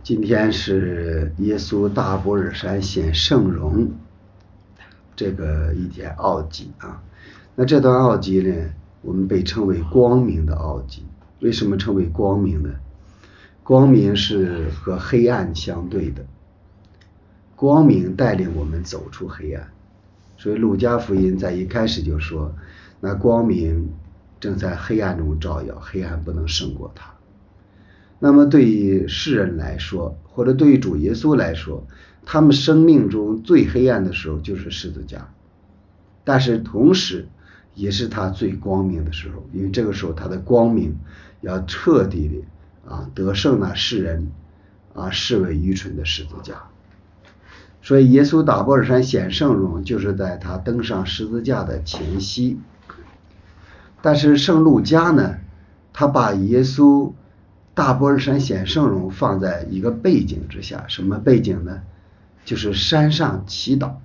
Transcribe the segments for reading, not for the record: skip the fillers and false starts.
今天是耶稣大波尔山显圣容这个一天奥迹啊。那这段奥迹呢，我们被称为光明的奥迹。为什么称为光明呢？光明是和黑暗相对的，光明带领我们走出黑暗。所以路加福音在一开始就说，那光明正在黑暗中照耀，黑暗不能胜过它。那么对于世人来说，或者对于主耶稣来说，他们生命中最黑暗的时候就是十字架，但是同时也是他最光明的时候，因为这个时候他的光明要彻底的得胜那世人视为愚蠢的十字架。所以耶稣大波尔山显圣容就是在他登上十字架的前夕。但是圣路加呢，他把耶稣大波尔山显圣容放在一个背景之下。什么背景呢？就是山上祈祷。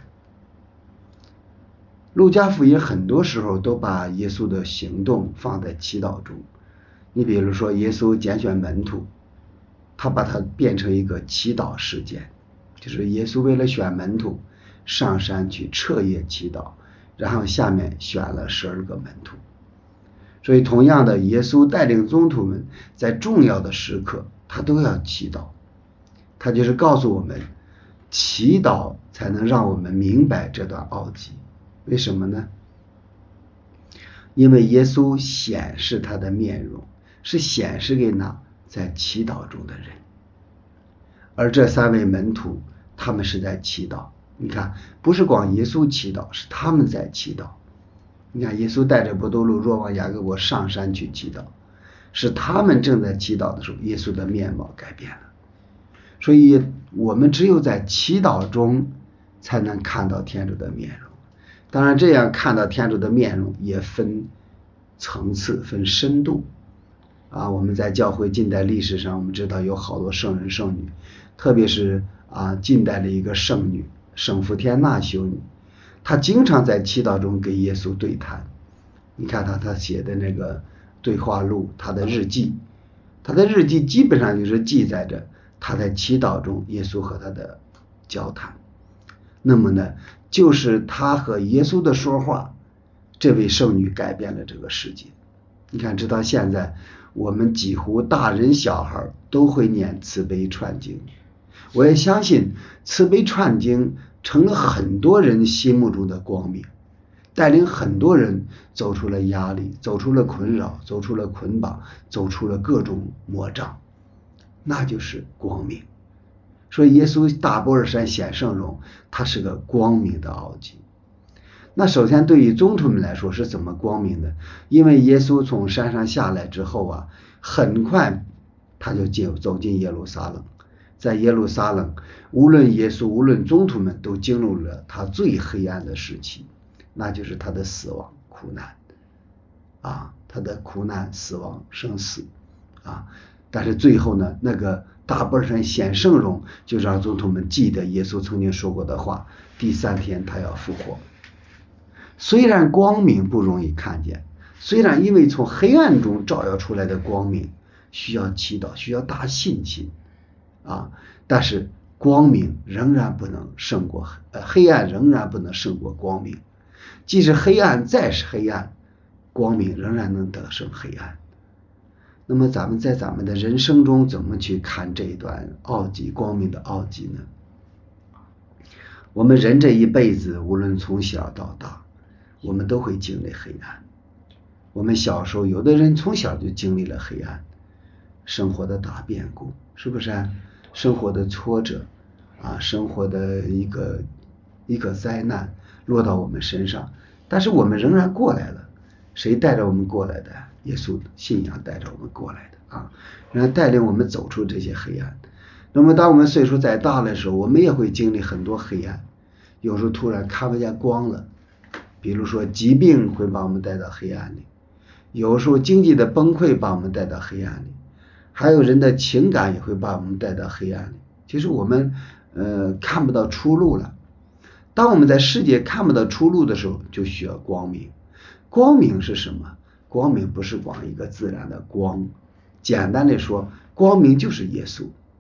路加福音很多时候都把耶稣的行动放在祈祷中。你比如说耶稣拣选门徒，他把它变成一个祈祷事件，就是耶稣为了选门徒上山去彻夜祈祷，然后下面选了12个门徒。所以同样的，耶稣带领宗徒们在重要的时刻他都要祈祷。他就是告诉我们，祈祷才能让我们明白这段奥迹。为什么呢？因为耶稣显示他的面容，是显示给那在祈祷中的人。而这3位门徒他们是在祈祷。你看，不是光耶稣祈祷，是他们在祈祷。你看耶稣带着伯多禄、若望、雅各伯上山去祈祷，是他们正在祈祷的时候，耶稣的面貌改变了。所以我们只有在祈祷中才能看到天主的面容。当然这样看到天主的面容也分层次分深度我们在教会近代历史上，我们知道有好多圣人圣女，特别是近代的一个圣女圣福天娜修女，她经常在祈祷中跟耶稣对谈。你看她写的那个对话录，她的日记基本上就是记载着她在祈祷中耶稣和她的交谈。那么呢，就是她和耶稣的说话，这位圣女改变了这个世界。你看直到现在，我们几乎大人小孩都会念慈悲串经。我也相信慈悲串经成了很多人心目中的光明，带领很多人走出了压力，走出了困扰，走出了捆绑，走出了各种魔障，那就是光明。所以耶稣大波尔山显圣容，它是个光明的奥迹。那首先对于宗徒们来说是怎么光明的？因为耶稣从山上下来之后很快他就走进耶路撒冷。在耶路撒冷，无论耶稣无论宗徒们都经历了他最黑暗的时期，那就是他的死亡苦难他的苦难死亡生死但是最后呢，那个大波尔山显圣容就让宗徒们记得耶稣曾经说过的话，第3天他要复活。虽然光明不容易看见，虽然因为从黑暗中照耀出来的光明需要祈祷，需要大信心但是光明仍然不能胜过黑暗，仍然不能胜过光明。即使黑暗再是黑暗，光明仍然能得胜黑暗。那么咱们在咱们的人生中怎么去看这一段奥迹，光明的奥迹呢？我们人这一辈子，无论从小到大，我们都会经历黑暗。我们小时候有的人从小就经历了黑暗，生活的大变故，是不是生活的挫折生活的一个灾难落到我们身上，但是我们仍然过来了。谁带着我们过来的？耶稣信仰带着我们过来的然后带领我们走出这些黑暗。那么当我们岁数再大的时候，我们也会经历很多黑暗，有时候突然看不见光了，比如说疾病会把我们带到黑暗里，有时候经济的崩溃把我们带到黑暗里，还有人的情感也会把我们带到黑暗里。其实我们看不到出路了。当我们在世界看不到出路的时候，就需要光明。光明是什么？光明不是光一个自然的光，简单的说，光明就是耶稣。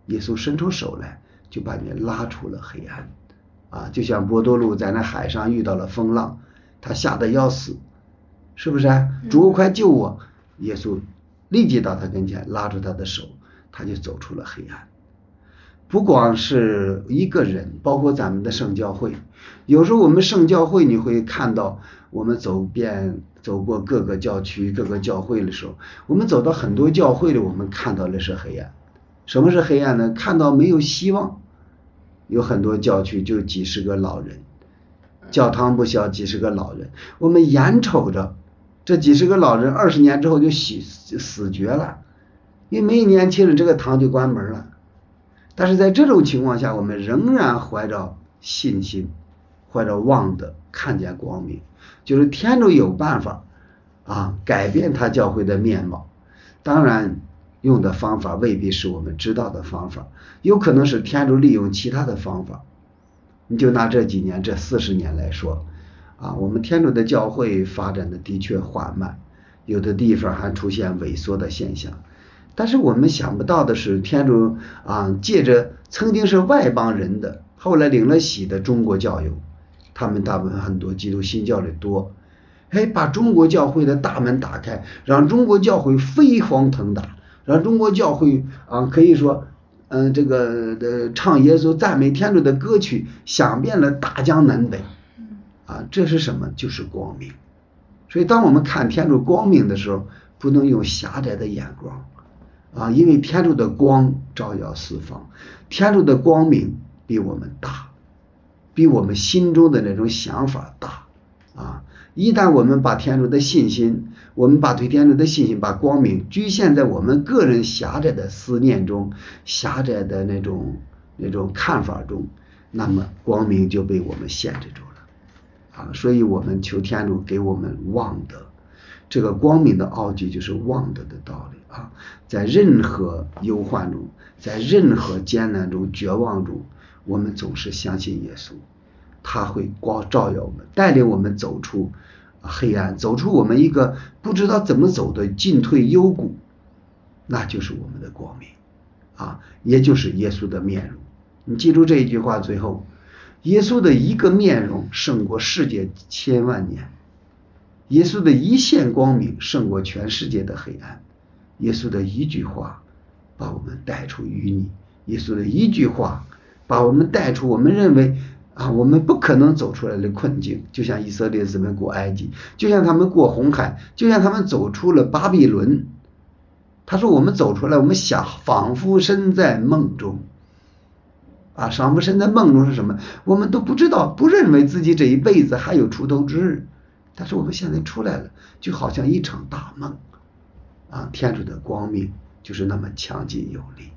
耶稣伸出手来就把你拉出了黑暗啊，就像伯多禄在那海上遇到了风浪，他吓得要死，是不是主快救我，耶稣立即到他跟前拉住他的手，他就走出了黑暗。不光是一个人，包括咱们的圣教会，有时候我们圣教会你会看到，我们走过各个教区各个教会的时候，我们走到很多教会里，我们看到的是黑暗。什么是黑暗呢？看到没有希望。有很多教区就几十个老人，教堂不小，几十个老人，我们眼瞅着这几十个老人20年之后就死绝了，因为没年轻人，这个堂就关门了。但是在这种情况下，我们仍然怀着信心，怀着望的看见光明，就是天主有办法改变他教会的面貌。当然用的方法未必是我们知道的方法，有可能是天主利用其他的方法。你就拿这几年这40年来说我们天主的教会发展的确缓慢，有的地方还出现萎缩的现象。但是我们想不到的是，天主借着曾经是外邦人的，后来领了洗的中国教友，他们大部分很多基督新教的多，把中国教会的大门打开，让中国教会飞黄腾达，让中国教会可以说唱耶稣赞美天主的歌曲响遍了大江南北这是什么？就是光明。所以当我们看天主光明的时候，不能用狭窄的眼光因为天主的光照耀四方，天主的光明比我们大，比我们心中的那种想法大一旦我们把天主的信心，我们把对天主的信心，把光明局限在我们个人狭窄的思念中，狭窄的那种看法中，那么光明就被我们限制住了所以我们求天主给我们望德。这个光明的奥迹就是望德的道理在任何忧患中，在任何艰难中绝望中，我们总是相信耶稣，他会光照耀我们，带领我们走出黑暗，走出我们一个不知道怎么走的进退幽谷，那就是我们的光明也就是耶稣的面容。你记住这一句话，最后耶稣的一个面容胜过世界千万年，耶稣的一线光明胜过全世界的黑暗，耶稣的一句话把我们带出淤泥，耶稣的一句话把我们带出我们认为我们不可能走出来的困境，就像以色列子民过埃及，就像他们过红海，就像他们走出了巴比伦。他说我们走出来，我们仿佛身在梦中仿佛身在梦中是什么？我们都不知道，不认为自己这一辈子还有出头之日，但是我们现在出来了，就好像一场大梦天主的光明就是那么强劲有力。